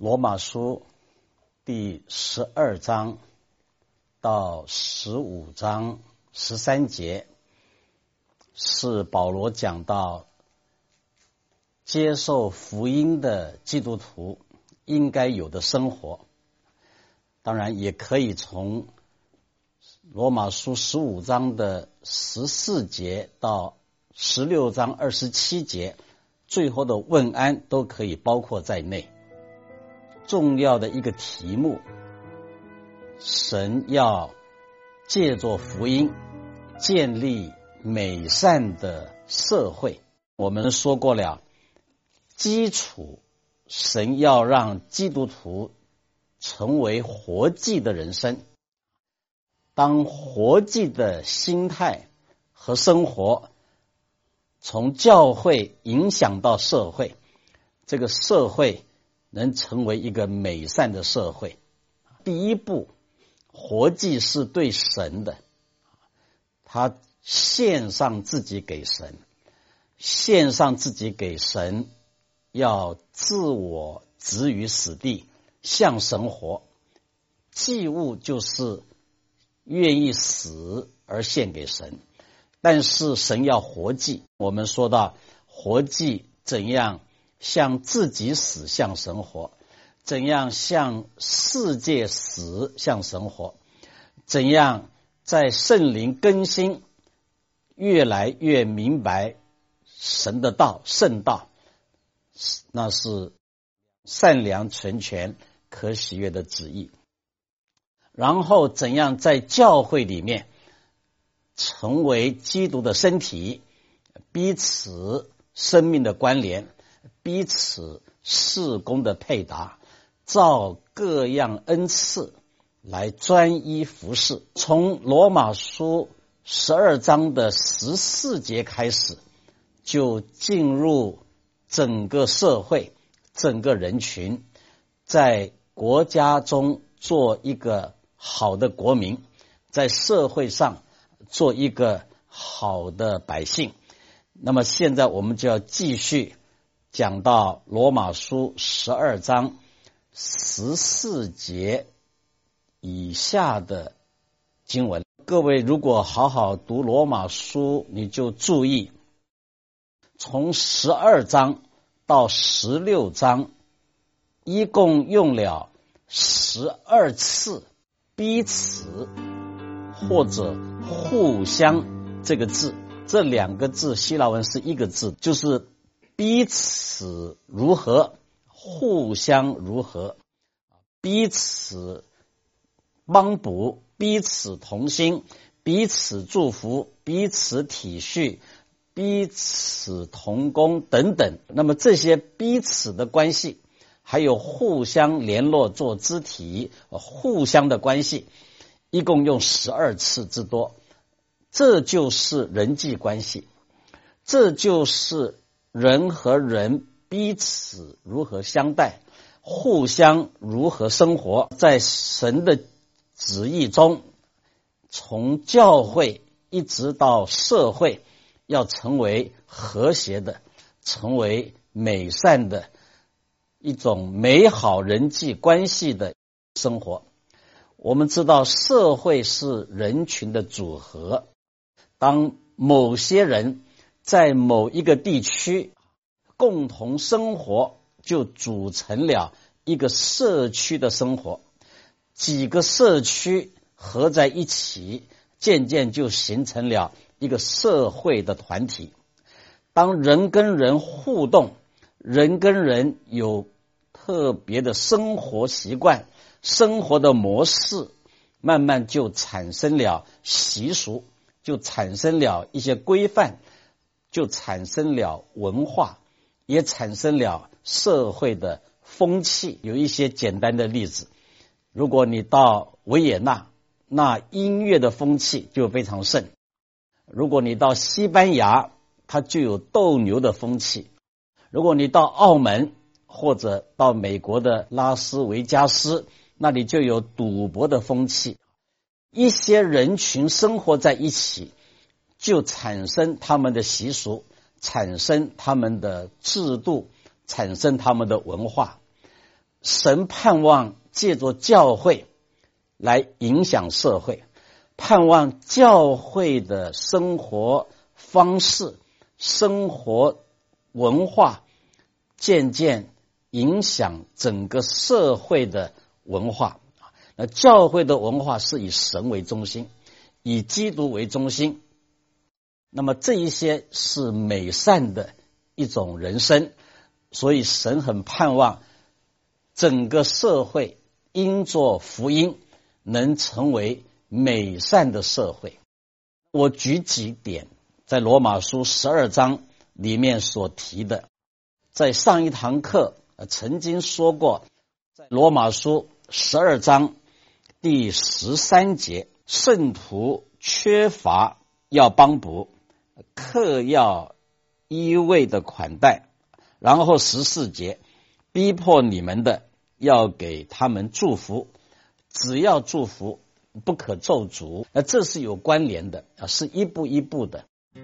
罗马书第12章到15章13节是保罗讲到接受福音的基督徒应该有的生活。当然也可以从罗马书15章的14节到16章27节最后的问安都可以包括在内。重要的一个题目，神要借着福音建立美善的社会。我们说过了，基础神要让基督徒成为活祭的人生。当活祭的心态和生活从教会影响到社会，这个社会能成为一个美善的社会。第一步，活祭是对神的，他献上自己给神，献上自己给神，要自我置于死地，向神活。祭物就是愿意死而献给神，但是神要活祭。我们说到活祭怎样向自己死，向神活；怎样向世界死，向神活；怎样在圣灵更新，越来越明白神的道，圣道，那是善良、纯全、可喜悦的旨意。然后怎样在教会里面成为基督的身体，彼此生命的关联，彼此事工的配搭，照各样恩赐来专一服侍。从罗马书12章的14节开始，就进入整个社会，整个人群，在国家中做一个好的国民，在社会上做一个好的百姓。那么现在我们就要继续讲到罗马书12章14节以下的经文。各位如果好好读罗马书，你就注意从12章到16章一共用了12次彼此或者互相这个字，这两个字希腊文是一个字，就是彼此如何，互相如何，彼此帮补，彼此同心，彼此祝福，彼此体恤，彼此同工等等。那么这些彼此的关系，还有互相联络做肢体，互相的关系，一共用12次之多。这就是人际关系，这就是人和人彼此如何相待，互相如何生活。在神的旨意中，从教会一直到社会，要成为和谐的，成为美善的一种美好人际关系的生活。我们知道社会是人群的组合，当某些人在某一个地区共同生活，就组成了一个社区的生活。几个社区合在一起，渐渐就形成了一个社会的团体。当人跟人互动，人跟人有特别的生活习惯，生活的模式，慢慢就产生了习俗，就产生了一些规范，就产生了文化，也产生了社会的风气。有一些简单的例子，如果你到维也纳，那音乐的风气就非常盛；如果你到西班牙，它就有斗牛的风气；如果你到澳门或者到美国的拉斯维加斯，那里就有赌博的风气。一些人群生活在一起，就产生他们的习俗，产生他们的制度，产生他们的文化。 神盼望借着教会来影响社会，盼望教会的生活方式、生活文化渐渐影响整个社会的文化。那教会的文化是以神为中心，以基督为中心，那么这一些是美善的一种人生，所以神很盼望整个社会因着福音能成为美善的社会。我举几点在罗马书12章里面所提的，在上一堂课曾经说过，在罗马书12章第13节，圣徒缺乏要帮补，客要一味的款待，然后14节，逼迫你们的要给他们祝福，只要祝福，不可咒诅。这是有关联的，是一步一步的。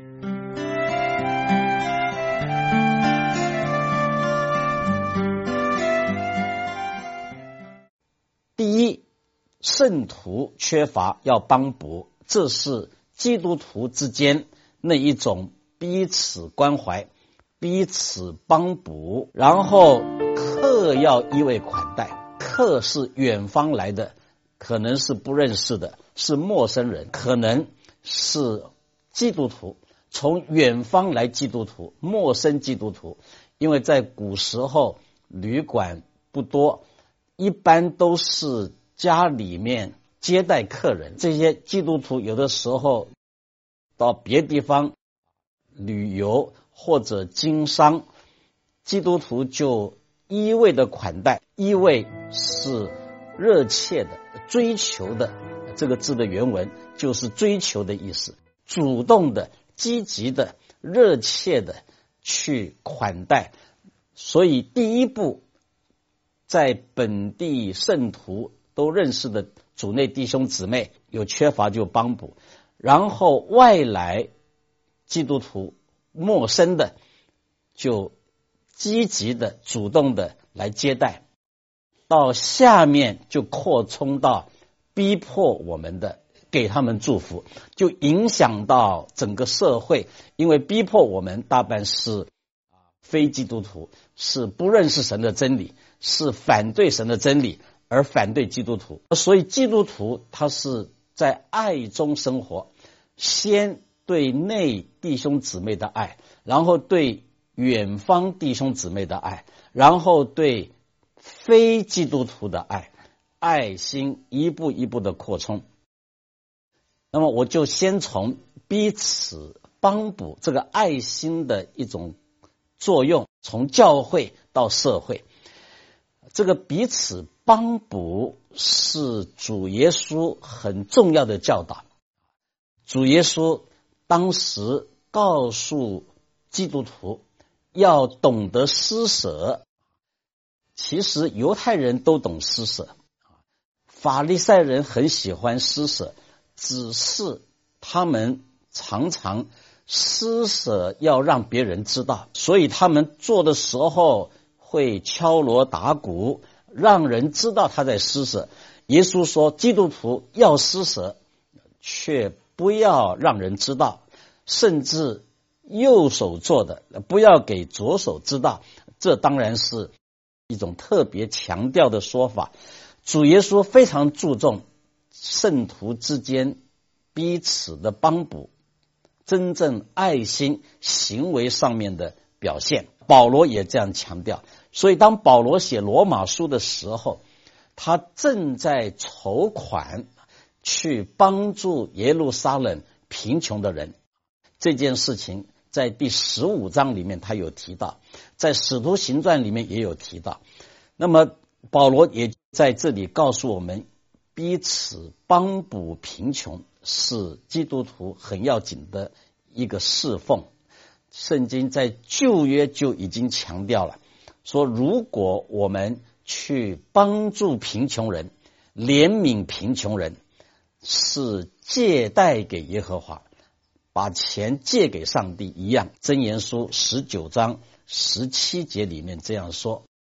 第一，圣徒缺乏要帮补，这是基督徒之间那一种彼此关怀、彼此帮补。然后客要一味款待，客是远方来的，可能是不认识的，是陌生人，可能是基督徒，从远方来基督徒，陌生基督徒。因为在古时候旅馆不多，一般都是家里面接待客人，这些基督徒有的时候到别地方旅游或者经商，基督徒就一味的款待。一味是热切的、追求的，这个字的原文就是追求的意思，主动的、积极的、热切的去款待。所以第一步，在本地圣徒都认识的主内弟兄姊妹有缺乏就帮补，然后外来基督徒陌生的就积极的主动的来接待，到下面就扩充到逼迫我们的给他们祝福，就影响到整个社会。因为逼迫我们大半是非基督徒，是不认识神的真理，是反对神的真理而反对基督徒。所以基督徒他是在爱中生活，先对内弟兄姊妹的爱，然后对远方弟兄姊妹的爱，然后对非基督徒的爱，爱心一步一步的扩充。那么我就先从彼此帮补这个爱心的一种作用，从教会到社会，这个彼此帮补是主耶稣很重要的教导。主耶稣当时告诉基督徒要懂得施舍。其实犹太人都懂施舍，法利赛人很喜欢施舍，只是他们常常施舍要让别人知道，所以他们做的时候会敲锣打鼓，让人知道他在施舍。耶稣说基督徒要施舍，却不要让人知道，甚至右手做的不要给左手知道，这当然是一种特别强调的说法。主耶稣非常注重圣徒之间彼此的帮补，真正爱心行为上面的表现。保罗也这样强调，所以当保罗写罗马书的时候，他正在筹款去帮助耶路撒冷贫穷的人。这件事情在第15章里面他有提到，在使徒行传里面也有提到。那么保罗也在这里告诉我们，彼此帮补贫穷是基督徒很要紧的一个侍奉。圣经在旧约就已经强调了，说如果我们去帮助贫穷人、怜悯贫穷人，是借贷给耶和华，把钱借给上帝一样。箴言书19章17节里面这样说，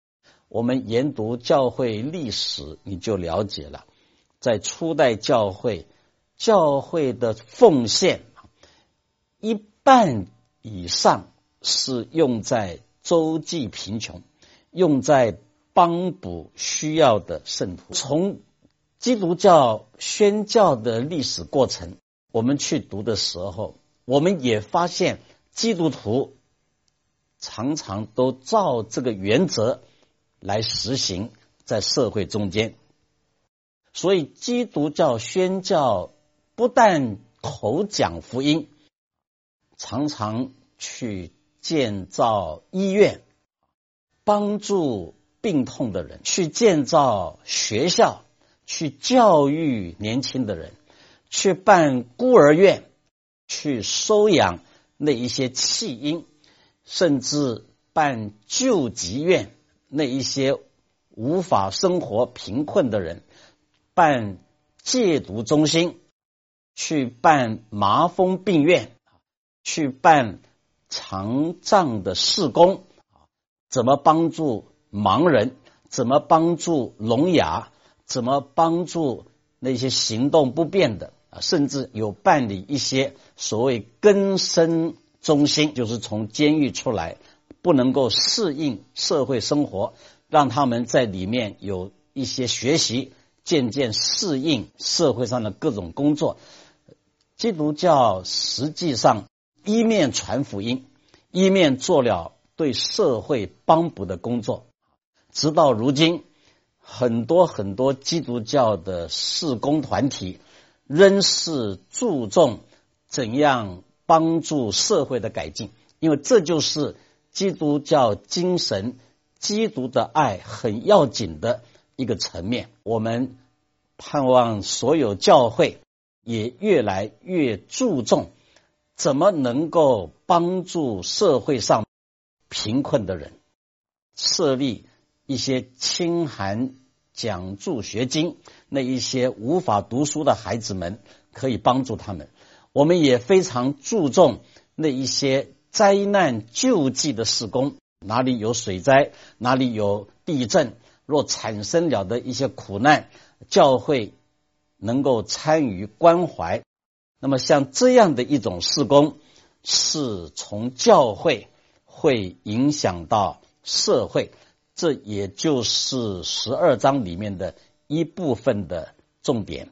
我们研读教会历史，你就了解了，在初代教会，教会的奉献一半以上是用在周济贫穷，用在帮补需要的圣徒。从基督教宣教的历史过程，我们去读的时候，我们也发现基督徒常常都照这个原则来实行在社会中间。所以基督教宣教不但口讲福音，常常去建造医院，帮助病痛的人，去建造学校，去教育年轻的人，去办孤儿院，去收养那一些弃婴，甚至办救济院，那一些无法生活贫困的人，办戒毒中心，去办麻风病院，去办残障的事工，怎么帮助盲人，怎么帮助聋哑，怎么帮助那些行动不便的，甚至有办理一些所谓更生中心，就是从监狱出来不能够适应社会生活，让他们在里面有一些学习，渐渐适应社会上的各种工作。基督教实际上一面传福音，一面做了对社会帮补的工作。直到如今，很多基督教的事工团体仍是注重怎样帮助社会的改进，因为这就是基督教精神、基督的爱很要紧的一个层面。我们盼望所有教会也越来越注重怎么能够帮助社会上贫困的人，设立一些清寒奖助学金，那一些无法读书的孩子们可以帮助他们。我们也非常注重那一些灾难救济的事工，哪里有水灾，哪里有地震，若产生了的一些苦难，教会能够参与关怀。那么像这样的一种事工，是从教会会影响到社会，这也就是12章里面的一部分的重点。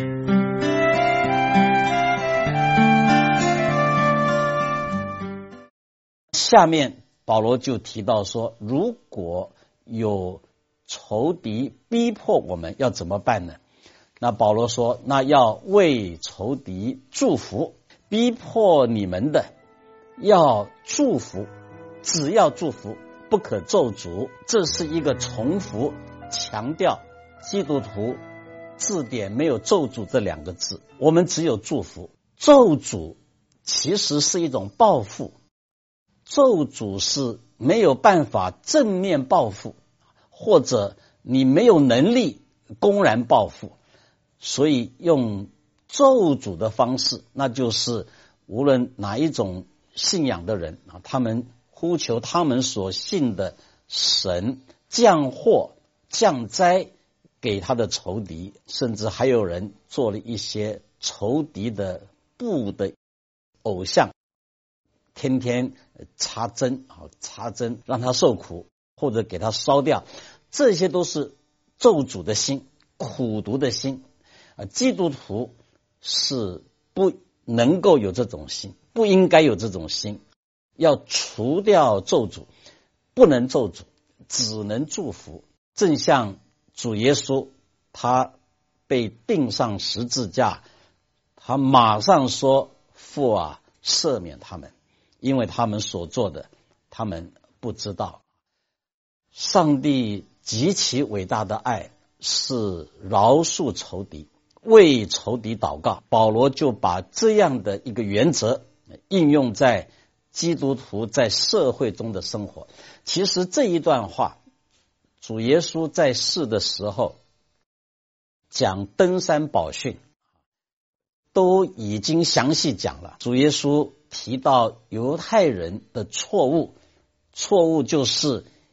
下面保罗就提到说，如果有仇敌逼迫我们，要怎么办呢？那保罗说，那要为仇敌祝福，逼迫你们的要祝福，只要祝福，不可咒诅。这是一个重复强调，基督徒字典没有咒诅这2个字，我们只有祝福。咒诅其实是一种报复，咒诅是没有办法正面报复，或者你没有能力公然报复，所以用咒诅的方式，那就是无论哪一种信仰的人，他们呼求他们所信的神降祸降灾给他的仇敌，甚至还有人做了一些仇敌的布的偶像，天天插针让他受苦，或者给他烧掉，这些都是咒诅的心，苦毒的心。基督徒是不能够有这种心，不应该有这种心，要除掉咒诅，不能咒诅，只能祝福。正像主耶稣他被钉上十字架，他马上说，父啊，赦免他们，因为他们所做的他们不知道。上帝极其伟大的爱是饶恕仇敌，为仇敌祷告。保罗就把这样的一个原则应用在基督徒在社会中的生活。其实这一段话，主耶稣在世的时候讲登山宝训都已经详细讲了。主耶稣提到犹太人的错误就是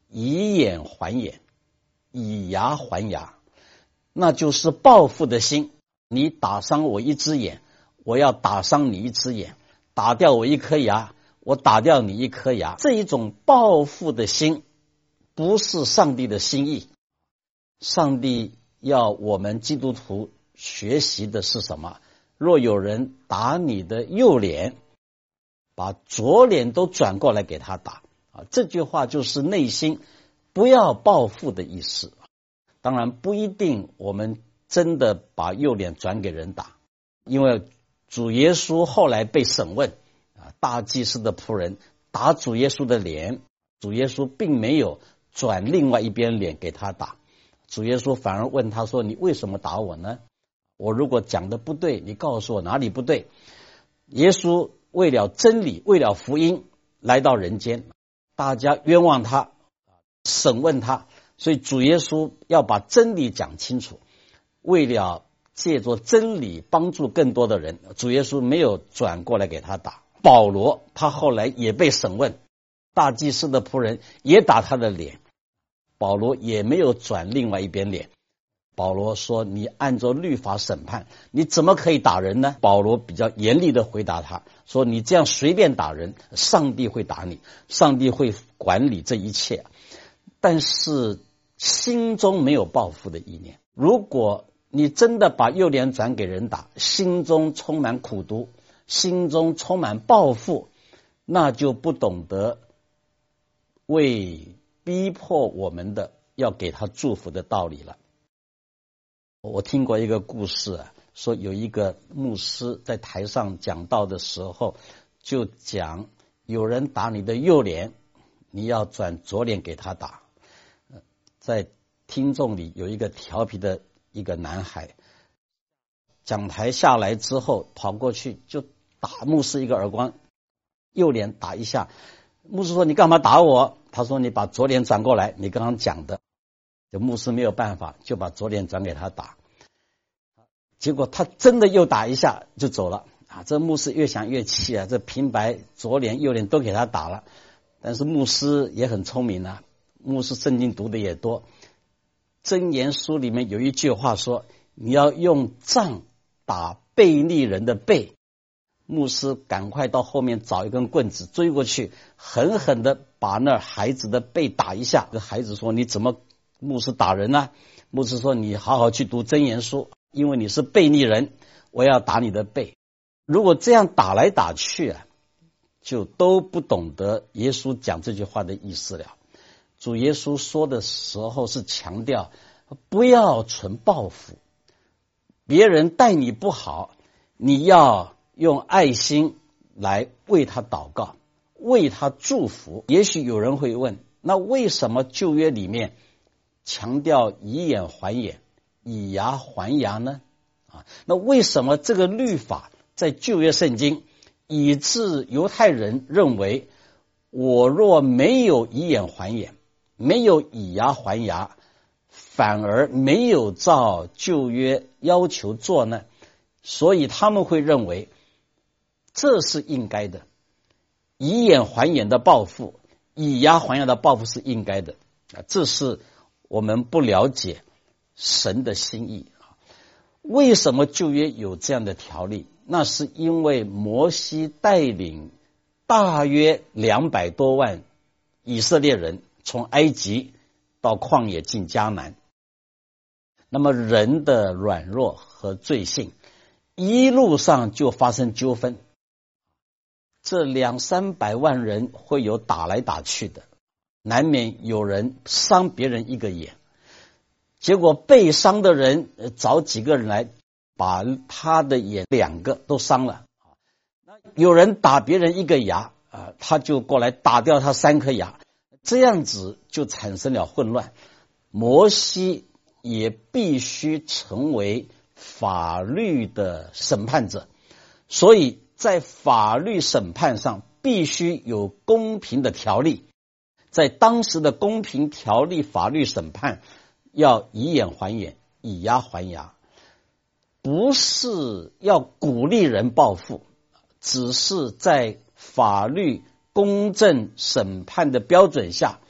以眼还眼，以牙还牙，那就是报复的心。你打伤我一只眼，我要打伤你一只眼，打掉我一颗牙，我打掉你一颗牙。这一种报复的心不是上帝的心意。上帝要我们基督徒学习的是什么？若有人打你的右脸，把左脸都转过来给他打。这句话就是内心不要报复的意思。当然不一定我们真的把右脸转给人打，因为主耶稣后来被审问，大祭司的仆人打主耶稣的脸，主耶稣并没有转另外一边脸给他打，主耶稣反而问他说，你为什么打我呢？我如果讲的不对，你告诉我哪里不对。耶稣为了真理，为了福音来到人间，大家冤枉他，审问他，所以主耶稣要把真理讲清楚，为了借着真理帮助更多的人，主耶稣没有转过来给他打。保罗他后来也被审问，大祭司的仆人也打他的脸，保罗也没有转另外一边脸。保罗说，你按照律法审判，你怎么可以打人呢？保罗比较严厉的回答他说，你这样随便打人，上帝会打你，上帝会管理这一切。但是心中没有报复的意念。如果你真的把右脸转给人打，心中充满苦毒，心中充满报复，那就不懂得为逼迫我们的要给他祝福的道理了。我听过一个故事，说有一个牧师在台上讲道的时候，就讲有人打你的右脸，你要转左脸给他打。在听众里有一个调皮的一个男孩，讲台下来之后跑过去就打牧师一个耳光，右脸打一下。牧师说，你干嘛打我？他说，你把左脸转过来，你刚刚讲的。这牧师没有办法，就把左脸转给他打。结果他真的又打一下就走了。这牧师越想越气，这平白左脸右脸都给他打了。但是牧师也很聪明，牧师圣经读的也多。箴言书里面有一句话说，你要用杖打悖逆人的背。牧师赶快到后面找一根棍子追过去，狠狠的把那孩子的背打一下。这孩子说，你怎么牧师打人呢？牧师说，你好好去读箴言书，因为你是悖逆人，我要打你的背。如果这样打来打去，就都不懂得耶稣讲这句话的意思了。主耶稣说的时候是强调不要存报复，别人待你不好，你要用爱心来为他祷告，为他祝福。也许有人会问，那为什么旧约里面强调以眼还眼，以牙还牙呢？那为什么这个律法在旧约圣经，以致犹太人认为，我若没有以眼还眼，没有以牙还牙，反而没有照旧约要求做呢？所以他们会认为这是应该的，以眼还眼的报复，以牙还牙的报复是应该的。这是我们不了解神的心意。为什么旧约有这样的条例？那是因为摩西带领大约200多万以色列人从埃及到旷野进迦南。那么人的软弱和罪性，一路上就发生纠纷，这200-300万人会有打来打去的，难免有人伤别人一个眼，结果被伤的人找几个人来把他的眼2个都伤了。有人打别人一个牙，他就过来打掉他3颗牙，这样子就产生了混乱。摩西也必须成为法律的审判者，所以在法律审判上必须有公平的条例。在当时的公平条例法律审判，要以眼还眼，以牙还牙，不是要鼓励人报复，只是在法律公正审判的标准下，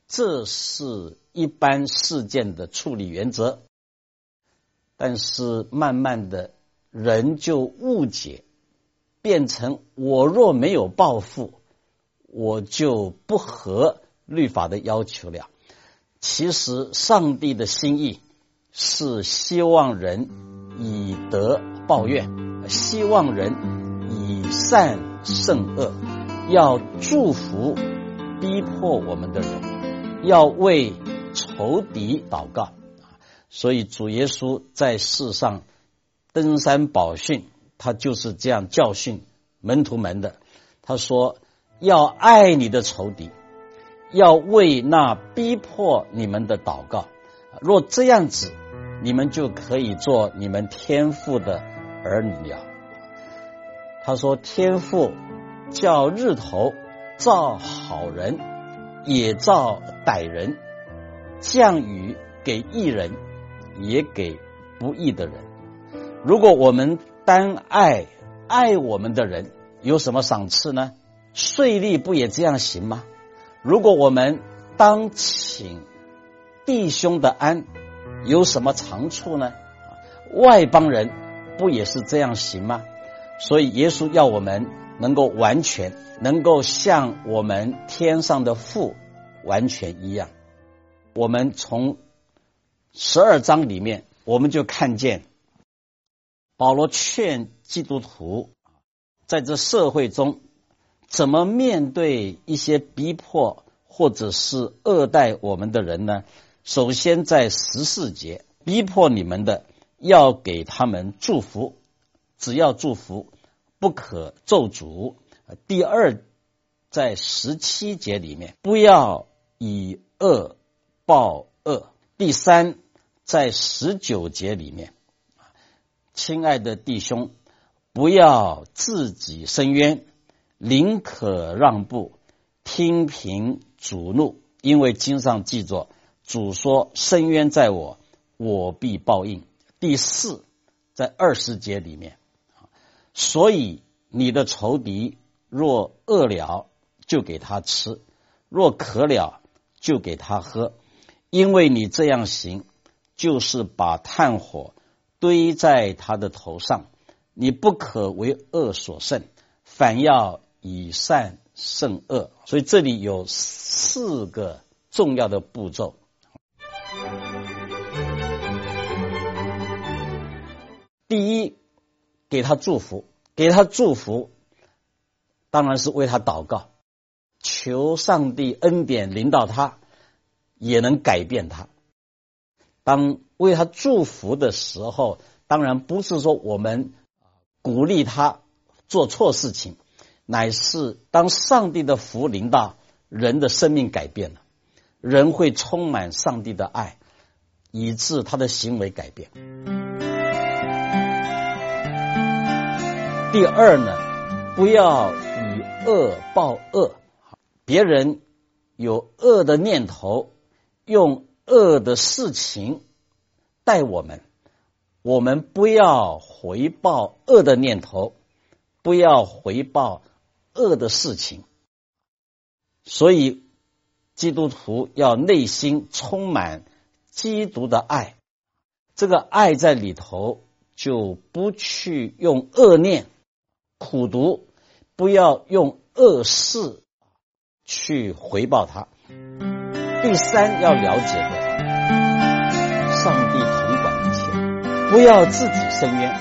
这是一般事件的处理原则。但是慢慢的人就误解，变成我若没有报复，我就不合律法的要求了。其实上帝的心意是希望人以德报怨，希望人以善胜恶，要祝福逼迫我们的人，要为仇敌祷告。所以主耶稣在世上登山宝训，他就是这样教训门徒们的。他说要爱你的仇敌，要为那逼迫你们的祷告，若这样子，你们就可以做你们天父的儿女了。他说天父叫日头照好人也照歹人，降雨给义人也给不义的人。如果我们单爱我们的人，有什么赏赐呢？税吏不也这样行吗？如果我们当请弟兄的安，有什么长处呢？外邦人不也是这样行吗？所以耶稣要我们能够完全，能够像我们天上的父完全一样。我们从12章里面，我们就看见保罗劝基督徒在这社会中怎么面对一些逼迫或者是恶待我们的人呢？首先在14节，逼迫你们的要给他们祝福，只要祝福，不可咒诅。第二，在17节里面，不要以恶报恶。第三，在19节里面，亲爱的弟兄，不要自己伸冤，宁可让步，听凭主怒，因为经上记着，主说伸冤在我，我必报应。第四，在20节里面，所以你的仇敌若饿了，就给他吃；若渴了，就给他喝。因为你这样行，就是把炭火堆在他的头上。你不可为恶所胜，反要以善胜恶。所以这里有4个重要的步骤。第一，给他祝福，给他祝福当然是为他祷告，求上帝恩典临到他，也能改变他。当为他祝福的时候，当然不是说我们鼓励他做错事情，乃是当上帝的福临到，人的生命改变了，人会充满上帝的爱，以致他的行为改变。第二呢，不要以恶报恶，别人有恶的念头，用恶的事情待我们，我们不要回报恶的念头，不要回报恶的事情。所以基督徒要内心充满基督的爱，这个爱在里头就不去用恶念苦毒，不要用恶事去回报他。第三，要了解的，上帝统管一切，不要自己伸冤。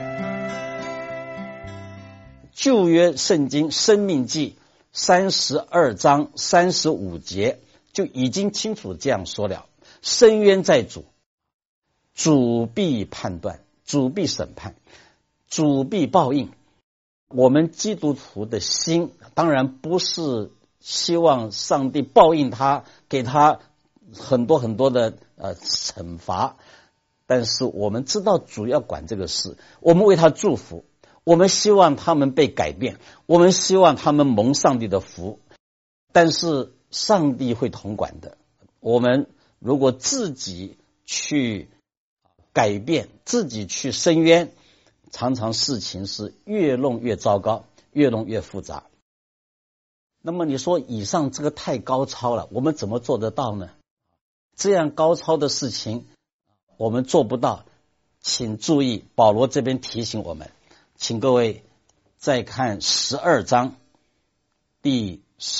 旧约圣经申命记32章35节就已经清楚这样说了，伸冤在主，主必判断，主必审判，主必报应。我们基督徒的心当然不是希望上帝报应他，给他很多很多的惩罚，但是我们知道主要管这个事，我们为他祝福，我们希望他们被改变，我们希望他们蒙上帝的福，但是上帝会统管的。我们如果自己去改变，自己去伸冤，常常事情是越弄越糟糕，越弄越复杂。 那么你说以上这个太高超了，我们怎么做得到呢？这样高超的事情我们做不到，请注意保罗这边提醒我们，请各位再看12章第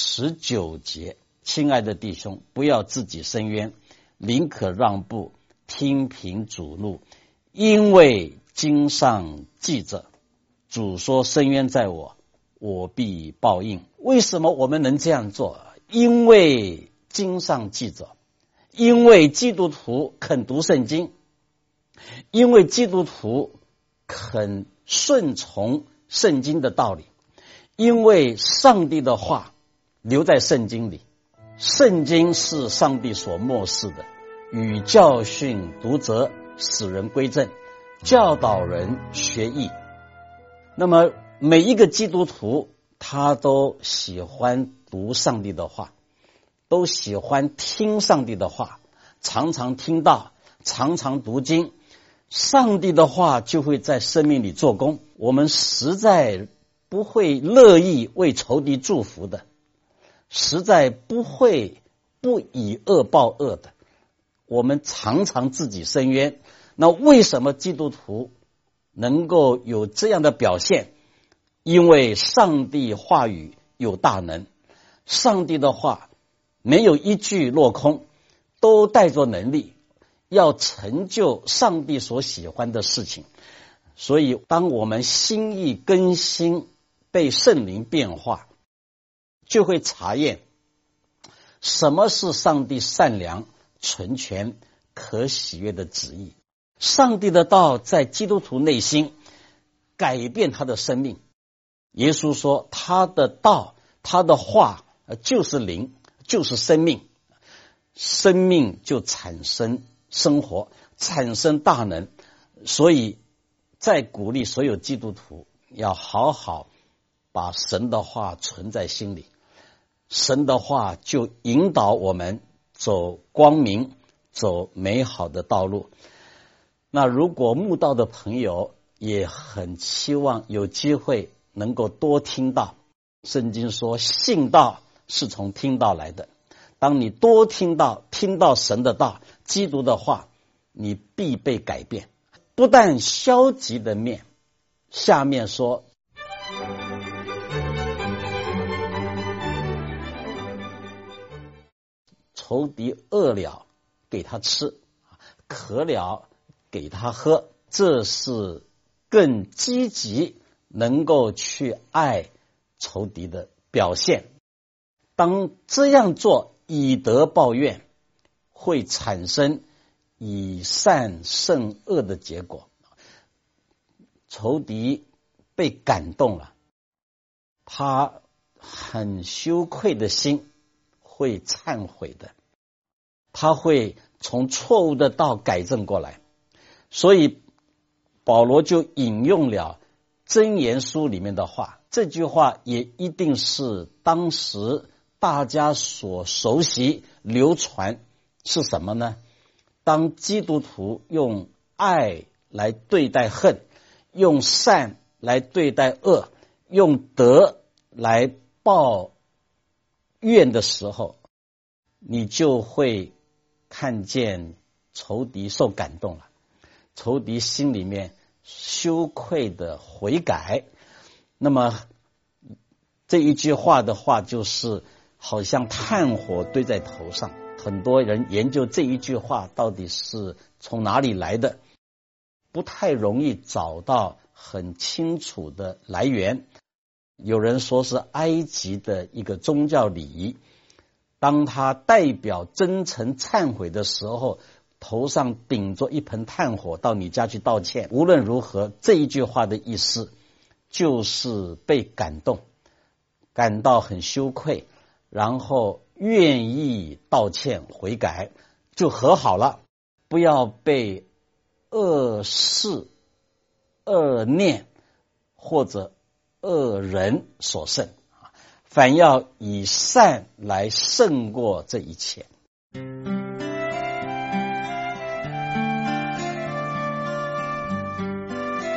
19节，亲爱的弟兄，不要自己伸冤，宁可让步，听凭主怒，因为经上记着，主说伸冤在我，我必报应。为什么我们能这样做？因为经上记着，因为基督徒肯读圣经，因为基督徒肯顺从圣经的道理，因为上帝的话留在圣经里，圣经是上帝所默示的，与教训、读责、使人归正，教导人学义。那么每一个基督徒他都喜欢读上帝的话，都喜欢听上帝的话，常常听到，常常读经，上帝的话就会在生命里做工。我们实在不会乐意为仇敌祝福的，实在不会不以恶报恶的，我们常常自己伸冤。那为什么基督徒能够有这样的表现？因为上帝话语有大能，上帝的话没有一句落空，都带着能力，要成就上帝所喜欢的事情。所以当我们心意更新，被圣灵变化，就会查验什么是上帝善良、纯全、可喜悦的旨意。上帝的道在基督徒内心改变他的生命。耶稣说他的道，他的话就是灵，就是生命，生命就产生生活，产生大能。所以在鼓励所有基督徒要好好把神的话存在心里，神的话就引导我们走光明，走美好的道路。那如果慕道的朋友也很期望有机会能够多听到，圣经说信道是从听道来的。当你多听到神的道，基督的话，你必被改变。不但消极的面，下面说仇敌饿了给他吃，渴了给他喝，这是更积极能够去爱仇敌的表现。当这样做，以德报怨，会产生以善胜恶的结果。仇敌被感动了，他很羞愧的心会忏悔的，他会从错误的道改正过来。所以保罗就引用了箴言书里面的话，这句话也一定是当时大家所熟悉流传。是什么呢？当基督徒用爱来对待恨，用善来对待恶，用德来报怨的时候，你就会看见仇敌受感动了，仇敌心里面羞愧的悔改。那么这一句话的话，就是好像炭火堆在头上。很多人研究这一句话到底是从哪里来的，不太容易找到很清楚的来源。有人说是埃及的一个宗教礼仪，当他代表真诚忏悔的时候，头上顶着一盆炭火到你家去道歉。无论如何，这一句话的意思就是被感动，感到很羞愧，然后愿意道歉悔改，就和好了。不要被恶事、恶念或者恶人所胜，反要以善来胜过这一切。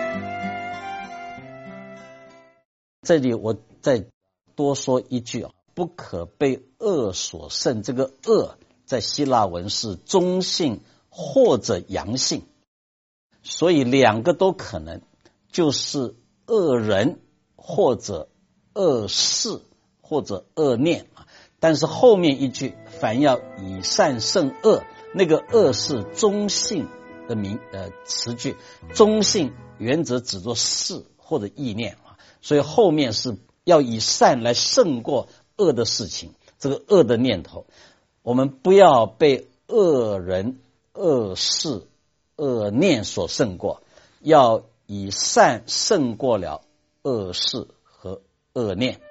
这里我再多说一句， 不可被恶所胜。这个恶在希腊文是中性或者阳性，所以两个都可能，就是恶人或者恶事或者恶念。但是后面一句凡要以善胜恶，那个恶是中性的词句，中性原则指作事或者意念，所以后面是要以善来胜过恶的事情，这个恶的念头，我们不要被恶人、恶事、恶念所胜过，要以善胜过了恶事和恶念。